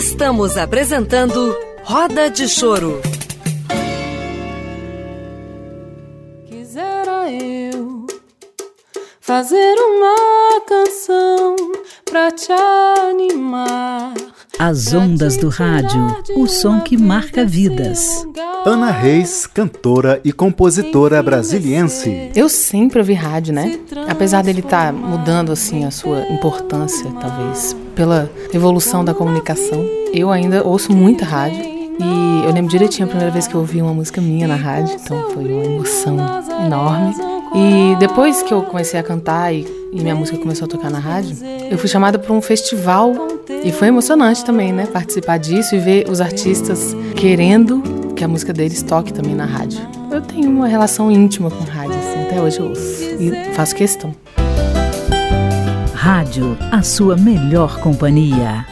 Estamos apresentando Roda de Choro. Quisera eu fazer uma canção pra te animar. As ondas do rádio, o som que marca vidas. Ana Reis, cantora e compositora brasiliense. Eu sempre ouvi rádio, né? Apesar dele estar mudando assim a sua importância, talvez, pela evolução da comunicação, eu ainda ouço muita rádio. E eu lembro direitinho a primeira vez que eu ouvi uma música minha na rádio, então foi uma emoção enorme. E depois que eu comecei a cantar e minha música começou a tocar na rádio, eu fui chamada para um festival e foi emocionante também, né? Participar disso e ver os artistas querendo que a música deles toque também na rádio. Eu tenho uma relação íntima com rádio, assim, até hoje eu ouço e faço questão. Rádio, a sua melhor companhia.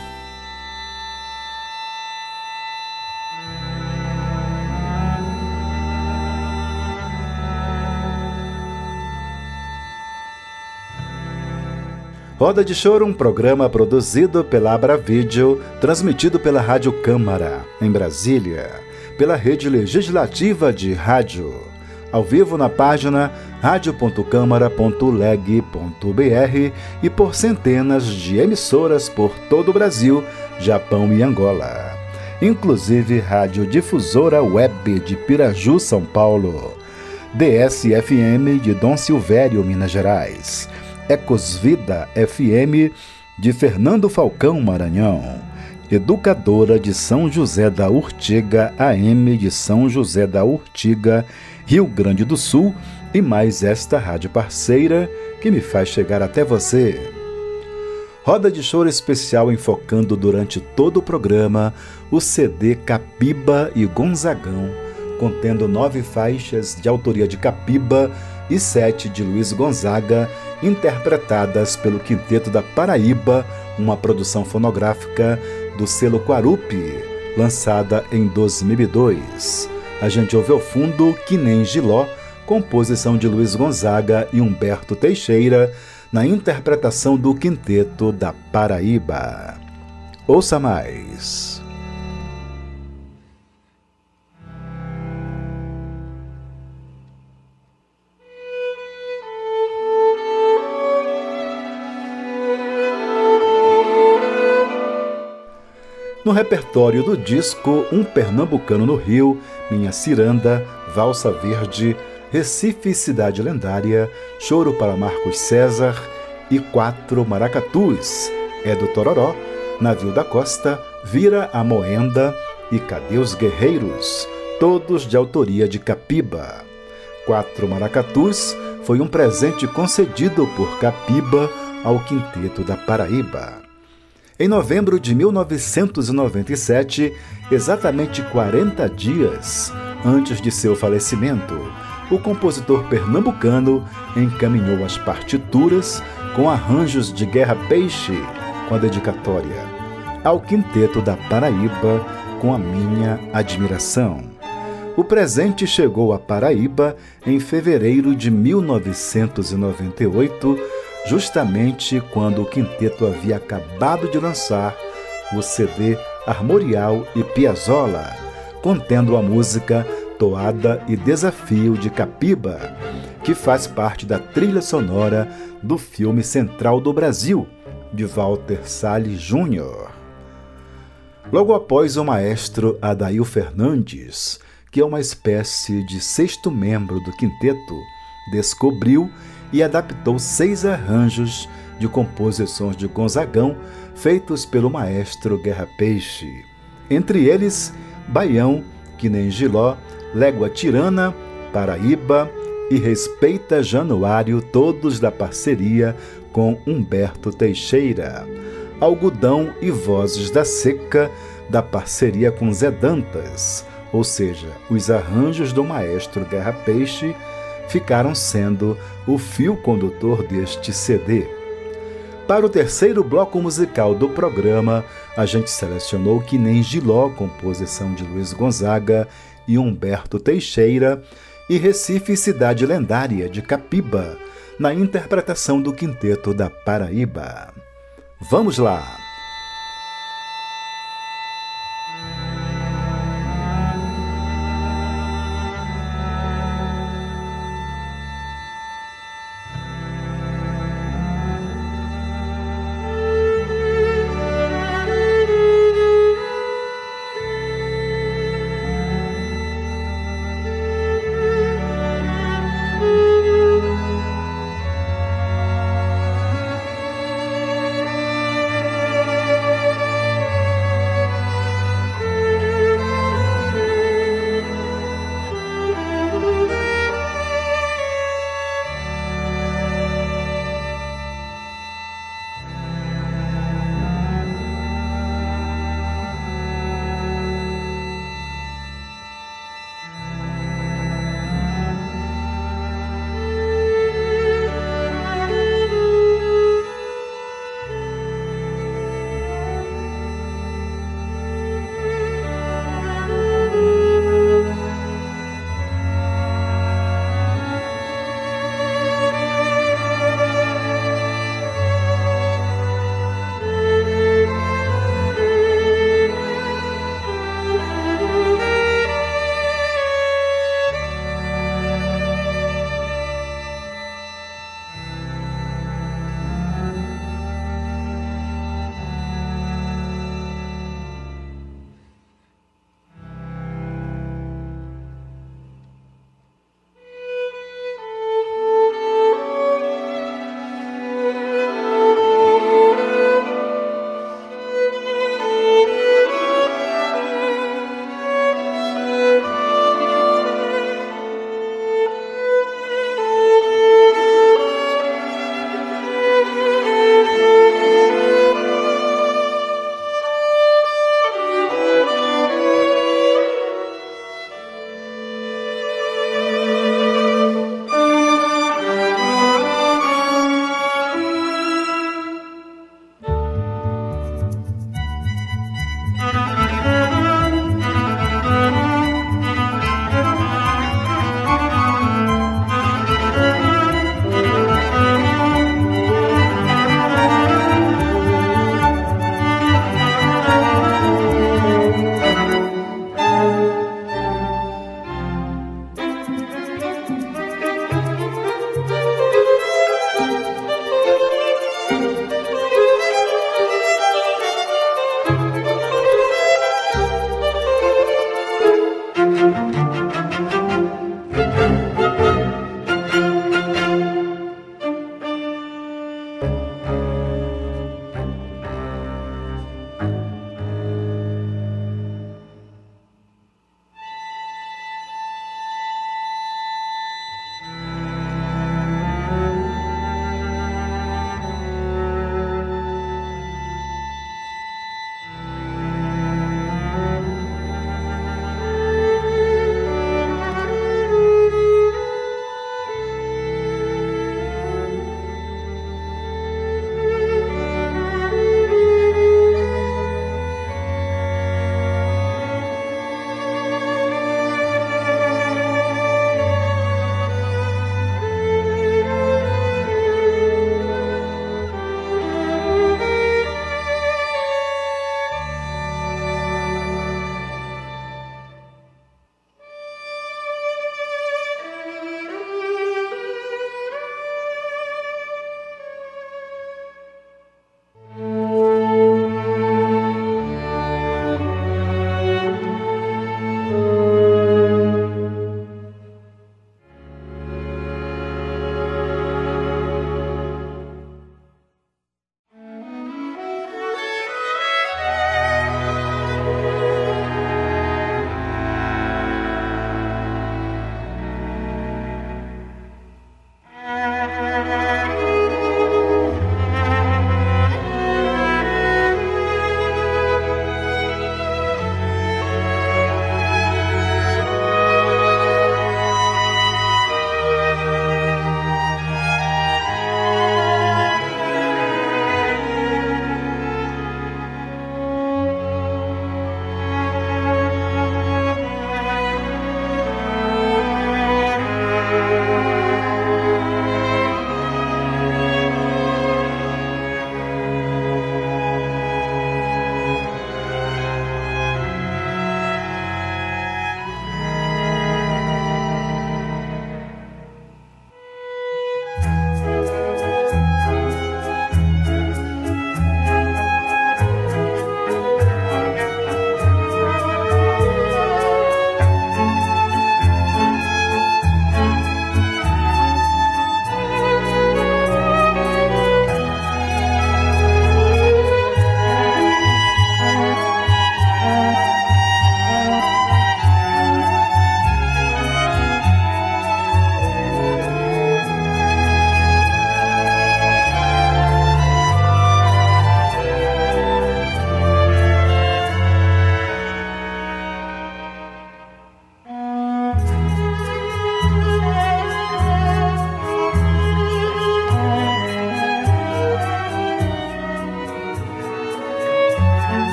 Roda de Choro, um programa produzido pela Abra Vídeo, transmitido pela Rádio Câmara, em Brasília, pela Rede Legislativa de Rádio, ao vivo na página radio.câmara.leg.br e por centenas de emissoras por todo o Brasil, Japão e Angola, inclusive Rádio Difusora Web de Piraju, São Paulo, DSFM de Dom Silvério, Minas Gerais, Ecos Vida FM de Fernando Falcão, Maranhão, Educadora de São José da Urtiga, AM de São José da Urtiga, Rio Grande do Sul, e mais esta rádio parceira que me faz chegar até você. Roda de Choro especial enfocando durante todo o programa o CD Capiba e Gonzagão, contendo 9 faixas de autoria de Capiba e 7 de Luiz Gonzaga, interpretadas pelo Quinteto da Paraíba, uma produção fonográfica do selo Quarupi, lançada em 2002. A gente ouve ao fundo Que Nem Giló, composição de Luiz Gonzaga e Humberto Teixeira, na interpretação do Quinteto da Paraíba. Ouça mais. No repertório do disco Um Pernambucano no Rio, Minha Ciranda, Valsa Verde, Recife Cidade Lendária, Choro para Marcos César e 4 Maracatus, É do Tororó, Navio da Costa, Vira a Moenda e Cadê os Guerreiros, todos de autoria de Capiba. 4 Maracatus foi um presente concedido por Capiba ao Quinteto da Paraíba. Em novembro de 1997, exatamente 40 dias antes de seu falecimento, o compositor pernambucano encaminhou as partituras com arranjos de Guerra Peixe, com a dedicatória ao Quinteto da Paraíba, com a minha admiração. O presente chegou à Paraíba em fevereiro de 1998, justamente quando o quinteto havia acabado de lançar o CD Armorial e Piazzolla, contendo a música Toada e Desafio de Capiba, que faz parte da trilha sonora do filme Central do Brasil, de Walter Salles Júnior. Logo após, o maestro Adail Fernandes, que é uma espécie de 6º membro do quinteto, descobriu e adaptou 6 arranjos de composições de Gonzagão feitos pelo maestro Guerra Peixe. Entre eles, Baião, Que Nem Giló, Légua Tirana, Paraíba e Respeita Januário, todos da parceria com Humberto Teixeira. Algodão e Vozes da Seca, da parceria com Zé Dantas, ou seja, os arranjos do maestro Guerra Peixe ficaram sendo o fio condutor deste CD. Para o terceiro bloco musical do programa, a gente selecionou Que Nem Giló, composição de Luiz Gonzaga e Humberto Teixeira, e Recife Cidade Lendária, de Capiba, na interpretação do Quinteto da Paraíba. Vamos lá!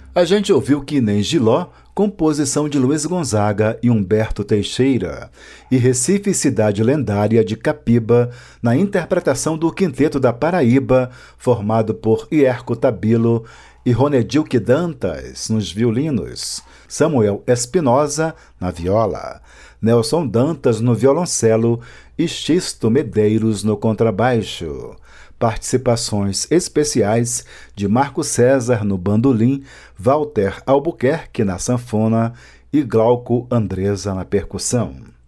A gente ouviu Que Nem Giló, composição de Luiz Gonzaga e Humberto Teixeira, e Recife Cidade Lendária de Capiba, na interpretação do Quinteto da Paraíba, formado por Ierco Tabilo e Ronedilque Dantas nos violinos, Samuel Espinosa na viola, Nelson Dantas no violoncelo e Xisto Medeiros no contrabaixo. Participações especiais de Marco César no bandolim, Walter Albuquerque na sanfona e Glauco Andresa na percussão.